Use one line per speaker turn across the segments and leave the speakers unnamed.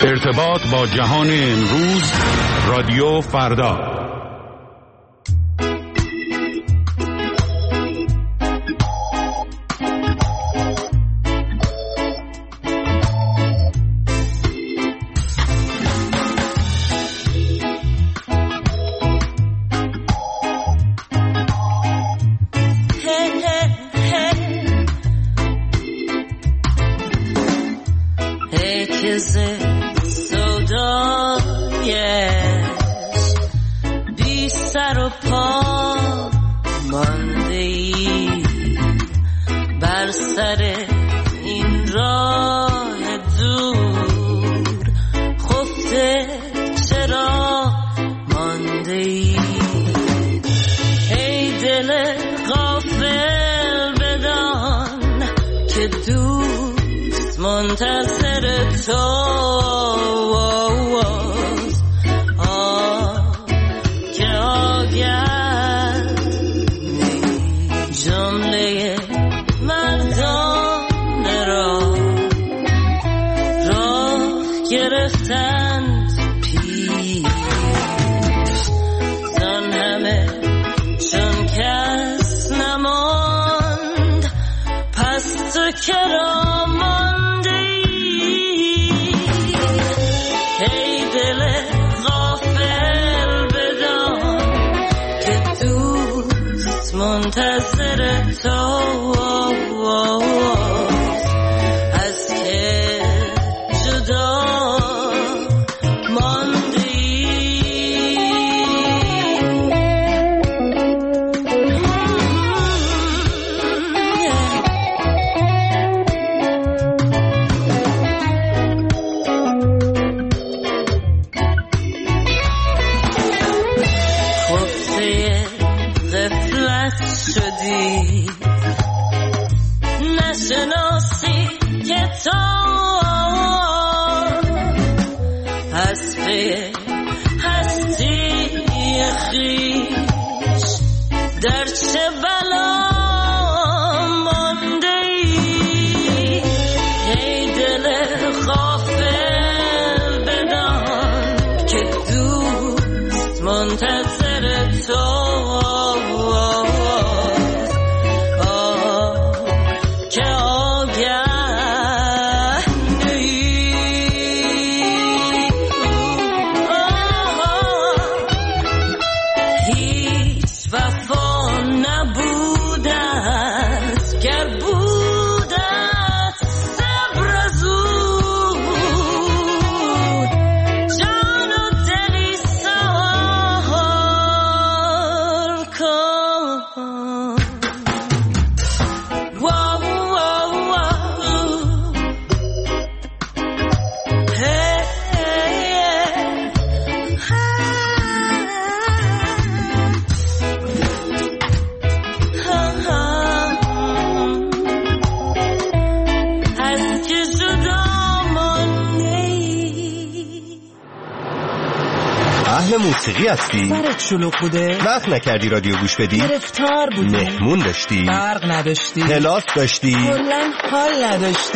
ارتباط با جهان امروز، رادیو فردا.
موسیقی هستی؟
سرت شلوغ بوده؟
وقت نکردی رادیو گوش بدی؟
گرفتار بودی؟
مهمون داشتی؟
برق نداشتی؟
کلاس داشتی؟
کلاً حال نداشتی؟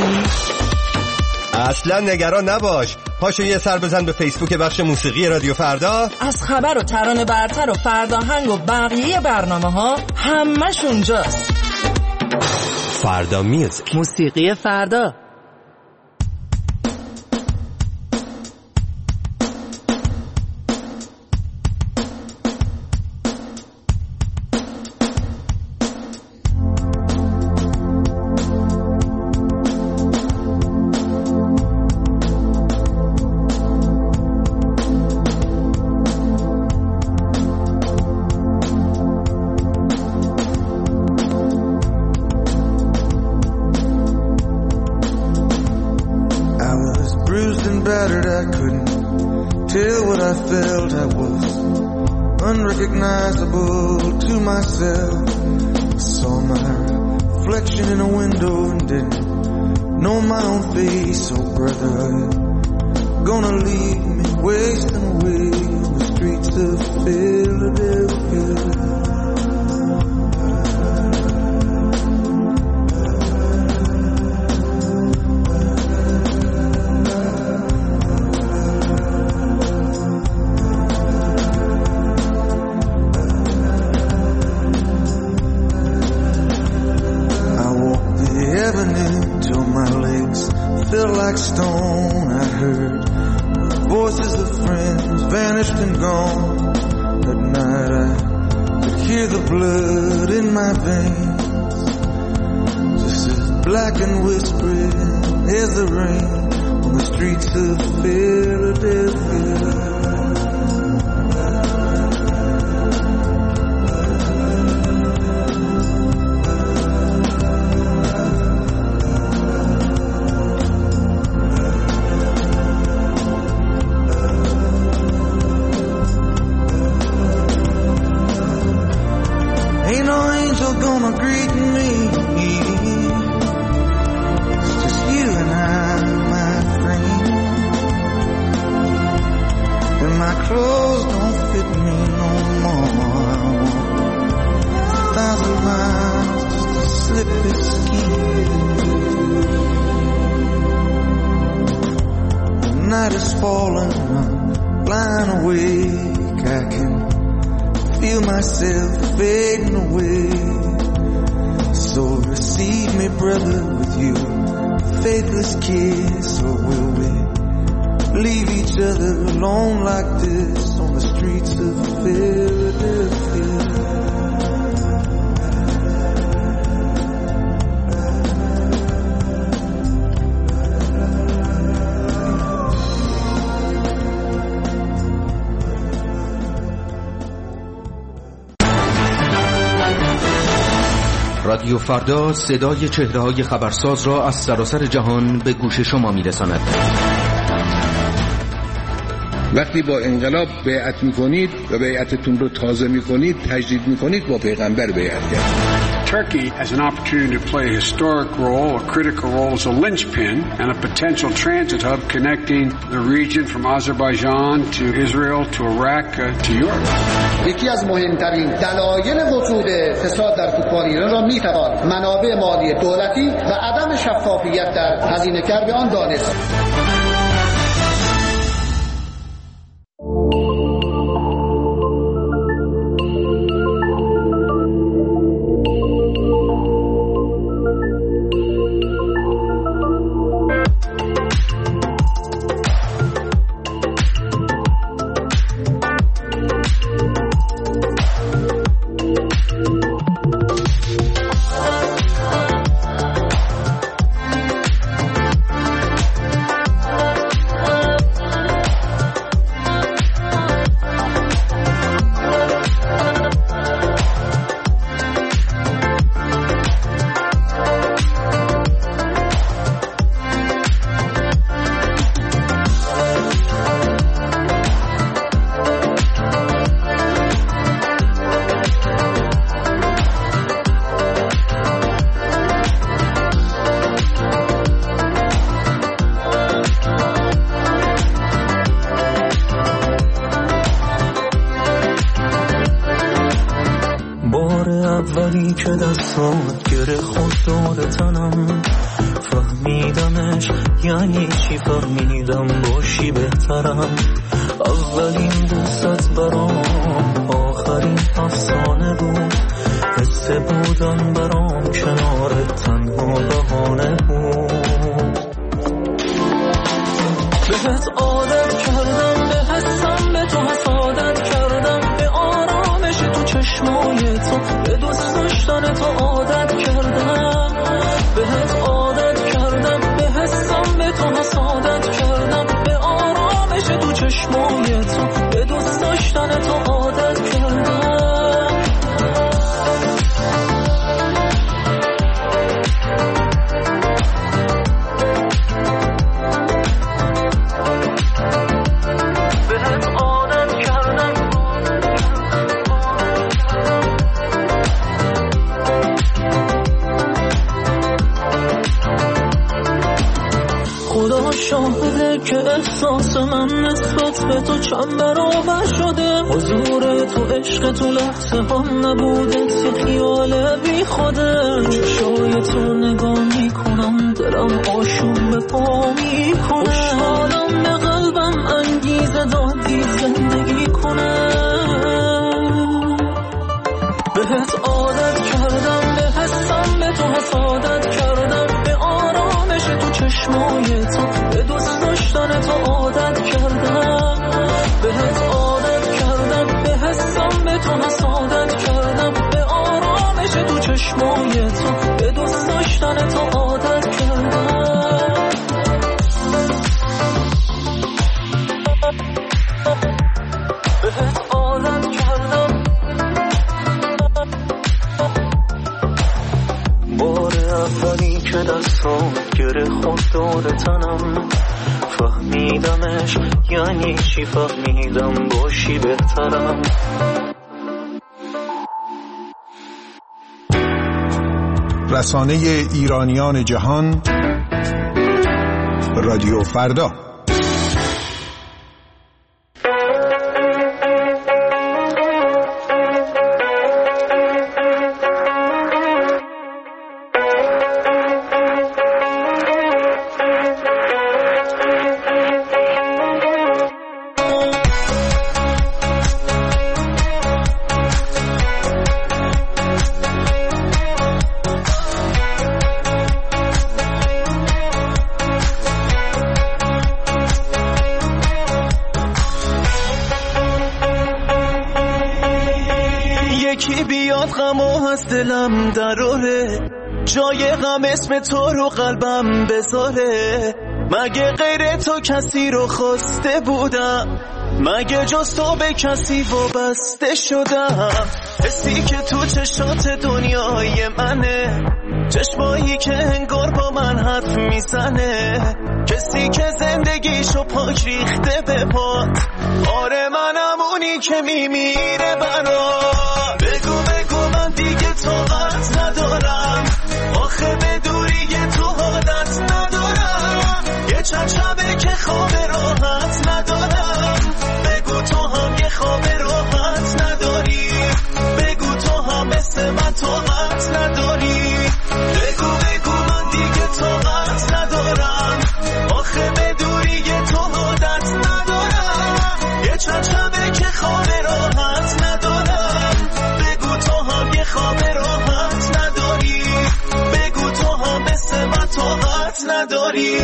اصلا نگران نباش، پاشو یه سر بزن به فیسبوک بخش موسیقی رادیو فردا.
از خبر و ترانه برتر و فرداهنگ و بقیه برنامه ها همش اونجاست.
فردا میوزیک،
موسیقی فردا.
like stone. I heard voices of friends vanished and gone. At night I could hear the blood in my veins, just as black and whispering as the rain on the streets of Philadelphia.
رادیو فردا صدای چهره‌های خبرساز را از سراسر جهان به گوش شما می‌رساند.
وقتی با انقلاب بیعت می‌کنید و بیعتتون رو تازه می‌کنید، تجدید می‌کنید، با پیغمبر بیعت کرد.
Turkey has an opportunity to play a historic role, a critical role as a linchpin and a potential transit hub connecting the region from Azerbaijan to Israel to Iraq to Europe.
یکی از مهمترین دلایل وجود فساد در فوتبال ایران را میتوان منابع مالی دولتی و عدم شفافیت در هزینه‌گر به آن دانست.
اولی که دستات گره خود دور تنم فهمیدمش یعنی چی، فهمیدم باشی بهترم. اولین دوست برام آخرین افسانه بود، حس بودن برام کنارت تنها بهانه بود. بهت عادت کردم، به حسم به تو حسادت کردم، به آرامش تو چشمای تو، به دوست داشتن تو عادت کردم. بهت عادت کردم، به حسم به تو حسادت کردم، به آرامش تو چشمای تو، به دوست داشتن تو عادت کردم. شاهده که احساس من نسبت به تو چند برابر شده، حضور تو عشق تو لحظه هم نبوده، یه خیال بی خوده. چشای تو نگاه میکنم دلم آشوب به پا میکنه، خوشحالم به قلبم انگیزه دادی زندگی کنه. بهت عادت کردم، به حسم به تو حسادت کردم، به آرامش تو چشمای تو، ندیدمش یعنی چی، فهمیدم باشی بهترم.
رسانه ایرانیان جهان، رادیو فردا.
دلم دراره جای غم اسم تو رو قلبم بذاره، مگه غیر تو کسی رو خواسته بودم، مگه جز تو به کسی وابسته شدم. حسی که تو چشات دنیای منه، چشمایی که انگار با من حرف میزنه، کسی که زندگیشو پاک ریخته به پات. آره منم اونی که میمیره برات. بگو من دیگه طاقت ندارم، آخه به دوری تو عادت ندارم، یه چند شبه که خواب راحت ندارم. بگو تو هم یه خواب راحت نداری، بگو تو هم مثل من طاقت نداری. بگو من دیگه طاقت ندارم، آخه به دوری تو عادت ندارم، یه چند شبه که خواب راحت ندارم. بگو تو هم یه خواب راحت نداری، بگو تو هم مثل من طاقت نداری.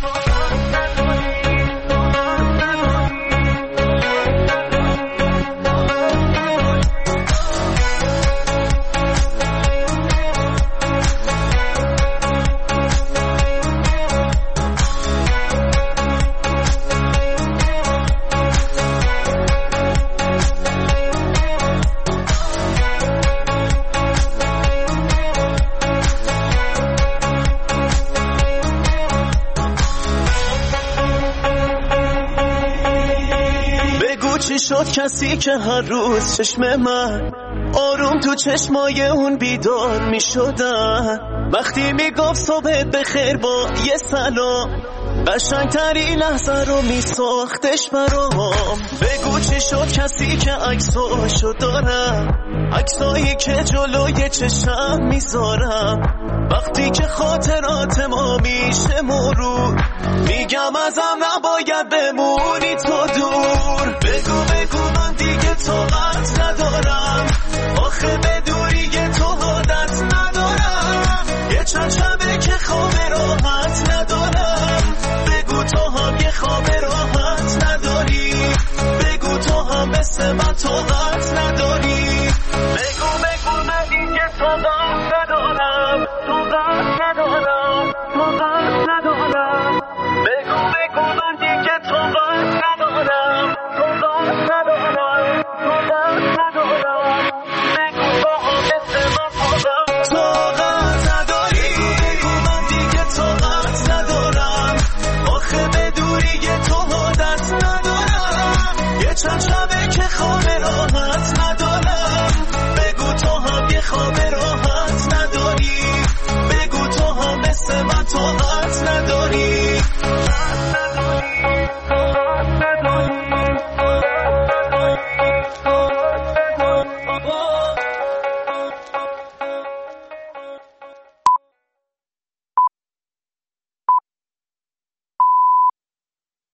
چی شد کسی که هر روز چشم من آروم تو چشمای اون بیدار می شدن، وقتی می گفت صبح بخیر با یه سلام، قشنگترین لحظه رو می ساختش برام. بگو چی شد کسی که عکساشو دارم، عکسایی که جلوی چشم میذارم، وقتی که خاطرات ما میشه مرور، میگم ازم نباید بمونی تو دور. بگو من دیگه طاقت ندارم، آخه به دوری تو عادت ندارم، یه چند شبه که خواب راحت ندارم. بگو تو هم یه خواب راحت نداری، بگو تو هم مثل من طاقت نداری. بگو من دیگه طاقت ندارم، طاقت ندارم، طاقت ندارم.